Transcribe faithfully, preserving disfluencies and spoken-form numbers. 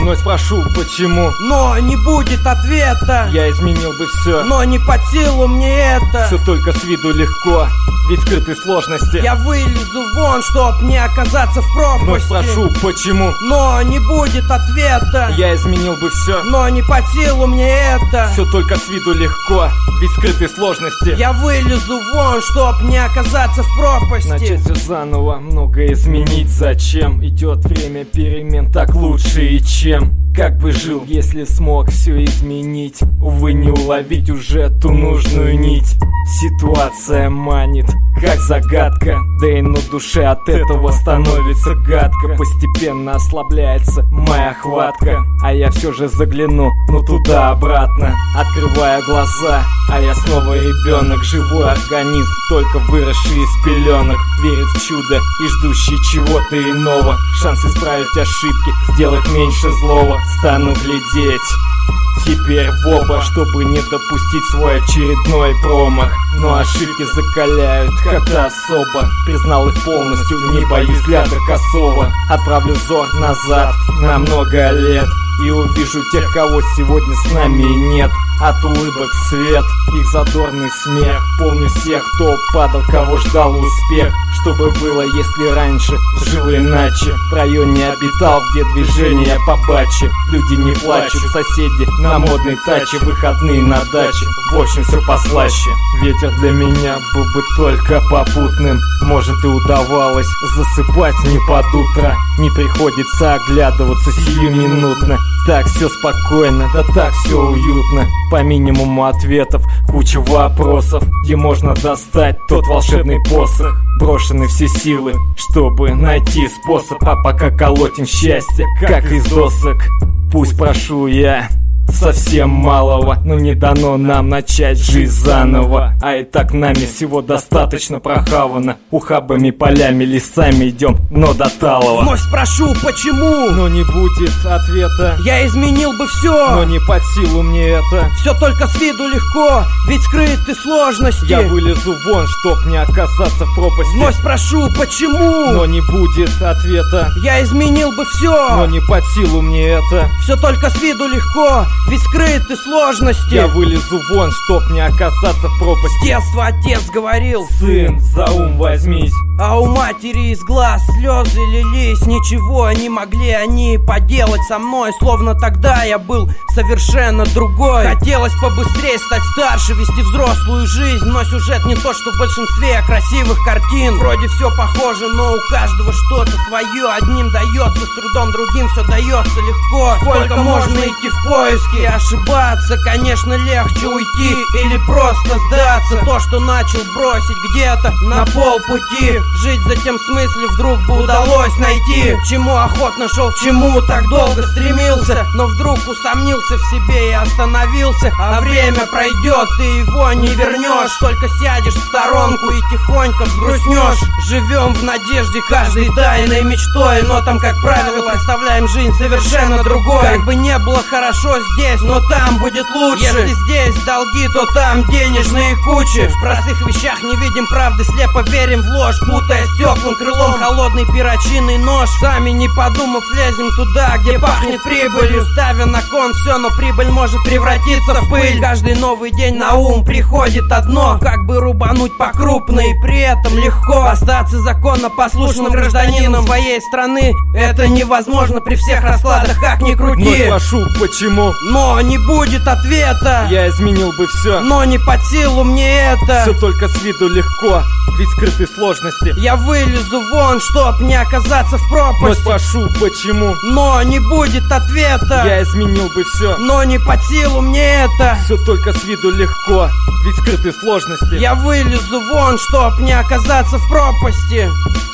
Вновь спрошу, почему, но не будет ответа. Я изменил бы все, но не под силу мне это. Все только с виду легко, ведь скрыты сложности. Я вылезу вон, чтоб не оказаться в пропасти. Вновь спрошу, почему, но не будет ответа. Я изменил бы все, но не под силу мне это. Все только с виду легко, ведь скрыты сложности. Я вылезу вон, чтоб не оказаться в пропасти. Начать все заново, многое изменить. Зачем? Идет время перемен, так лучше и чем. Как бы жил, если смог все изменить. Увы, не уловить уже ту нужную нить. Ситуация манит, как загадка. Да и на душе от этого становится гадко. Постепенно ослабляется моя хватка, а я все же загляну, ну туда-обратно. Открывая глаза, а я снова ребенок. Живой организм, только выросший из пеленок. Верит в чудо и ждущий чего-то иного. Шанс исправить ошибки, сделать меньше злого. Стану глядеть теперь в оба, чтобы не допустить свой очередной промах. Но ошибки закаляют как-то особо. Признал их полностью, не боюсь взгляда косого. Отправлю взор назад на много лет и увижу тех, кого сегодня с нами нет. От улыбок свет, их задорный смех. Помню всех, кто падал, кого ждал успех. Что бы было, если раньше жил иначе? В районе обитал, где движение побаче. Люди не плачут, соседи на модной таче. Выходные на даче, в общем все послаще. Ветер для меня был бы только попутным. Может и удавалось засыпать не под утро. Не приходится оглядываться сиюминутно. Так все спокойно, да так все уютно. По минимуму ответов, куча вопросов, где можно достать тот волшебный посох. Брошены все силы, чтобы найти способ. А пока колотим счастье, как из досок. Пусть прошу я совсем малого, но не дано нам начать жизнь заново. А и так нами всего достаточно прохавано. Ухабами, полями, лесами идем, но до талого. Вновь спрошу, почему, но не будет ответа. Я изменил бы все, но не под силу мне это. Все только с виду легко, ведь скрыты сложности. Я вылезу вон, чтоб не оказаться в пропасти. Вновь спрошу, почему, но не будет ответа. Я изменил бы все, но не под силу мне это. Все только с виду легко, ведь скрыты сложности. Я вылезу вон, чтоб не оказаться в пропасти. С детства отец говорил: сын, за ум возьмись. А у матери из глаз слезы лились. Ничего не могли они поделать со мной, словно тогда я был совершенно другой. Хотелось побыстрее стать старше, вести взрослую жизнь. Но сюжет не то, что в большинстве красивых картин. Вроде все похоже, но у каждого что-то свое. Одним дается с трудом, другим все дается легко. Сколько можно идти в поиске, ошибаться? Конечно, легче уйти или просто сдаться. То, что начал бросить где-то на полпути. Жить за тем смысле вдруг бы удалось найти. К чему охотно шел, к чему так долго стремился. Но вдруг усомнился в себе и остановился. А время пройдет, ты его не вернешь. Только сядешь в сторонку и тихонько взгрустнешь. Живем в надежде каждой тайной мечтой, но там, как правило, представляем жизнь совершенно другой. Как бы не было хорошо здесь, но там будет лучше. Если здесь долги, то там денежные кучи. В простых вещах не видим правды, слепо верим в ложь. Путая с теплым крылом холодный перочинный нож. Сами не подумав, лезем туда, где пахнет прибылью. Ставя на кон все, но прибыль может превратиться в пыль. Каждый новый день на ум приходит одно: как бы рубануть по крупной, при этом легко остаться законно послушным гражданином своей страны. Это невозможно при всех раскладах, как ни крути. Но спрошу, почему, но не будет ответа. Я изменил бы все, но не под силу мне это. Все только с виду легко, ведь скрыты сложности. Я вылезу вон, чтоб не оказаться в пропасти. Но спрошу, почему, но не будет ответа. Я изменил бы все, но не под силу мне это. Все только с виду легко, ведь скрыты сложности. Я вылезу вон, чтоб не оказаться в пропасти.